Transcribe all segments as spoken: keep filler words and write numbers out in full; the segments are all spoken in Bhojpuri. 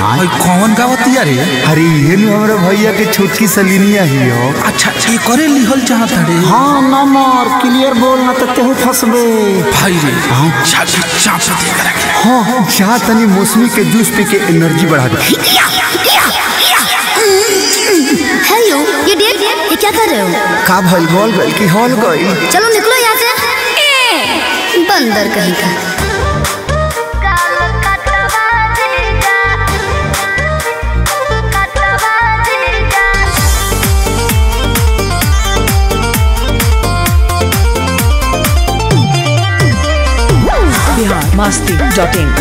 हां कौन गावतिया रे? अरे ये नु हमरा भैया के छोटकी सलीनिया ही हो। अच्छा ये करे लिहल चाहत रे? हां नंबर क्लियर बोल ना त तेहू फसबे भाई रे। हां छाती चाप दे कर रखे। हां जा तनी मौसमी के जूस पी के एनर्जी बढ़ा दे। हेलो ये डेट ये क्या कर रहे हो? का भाई बोल गई कि हॉल गई? चलो निकलो यहाँ से। बंदर कहीं का। Bihar Masti dot in.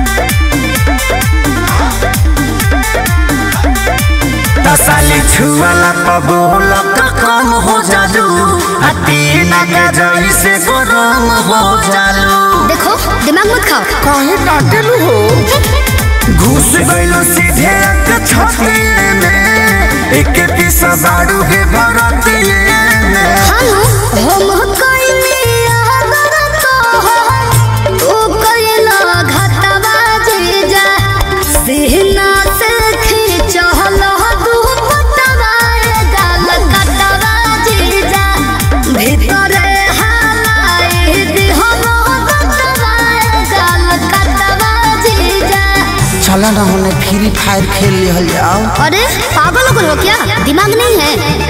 साली छुआला पबोल तो कम हो जालू, तीना के जैसे गरम हो जालू। देखो दिमाग मत खाओ। काहे डांटेलू हो? घुस गइलो सीधे एक छाती में, एक पीस बाड़ू है भरती में। हां हम कइले अगर तो तू कइला घाटवा जे जा सेना से खींचल तू पटवा गाल कटवा जे जा भीतर हालाए दिहलो कटवा गाल कटवा जे जा। चला ना होने फ्री फायर खेल लिहल जाओ। अरे पागल हो गए क्या? दिमाग नहीं है?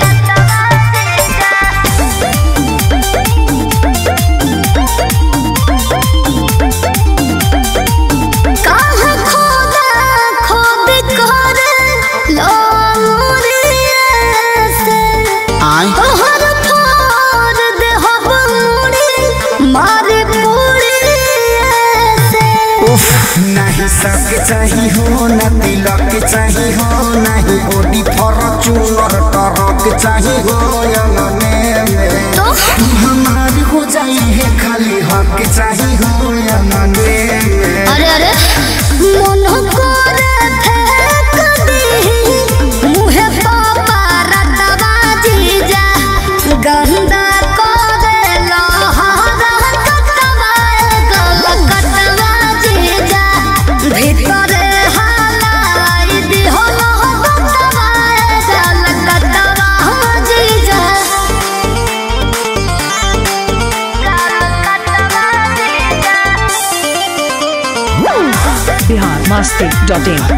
नहीं सब चाहिए हो ना तिलक चाहिए हो, नहीं बॉडी फॉर्च्यूनर ट्रक चाहिए हो। में तो हमारी हो जाई है खाली हक चाहिए हो। में अरे अरे मन करे फेंक दी मुहे पापा रटवा जीजा गंदा करे लहरा कटवा गल कटवा जीजा भीतर हालाई दिहलो कटवा गल कटवा जीजा बिहार मस्ती डॉट इन।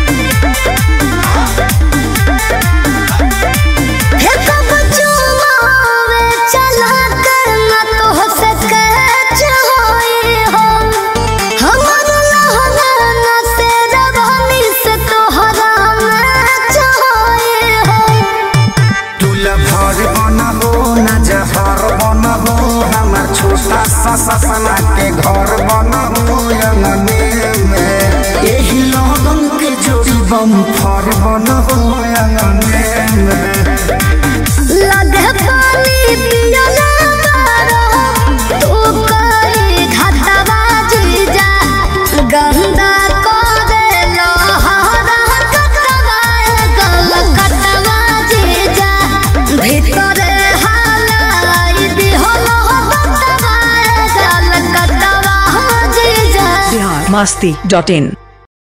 छोटा सा सपना के घर बना हो में, यही लगन के जोड़ी बम फर बना हो में। लगे पानी पियला मारो तू करे घाटवा जीजा गंदा करे लहरा कटवा गल कटवा जीजा भीतर हालाई दिहलो बिहार मस्ती डॉट इन।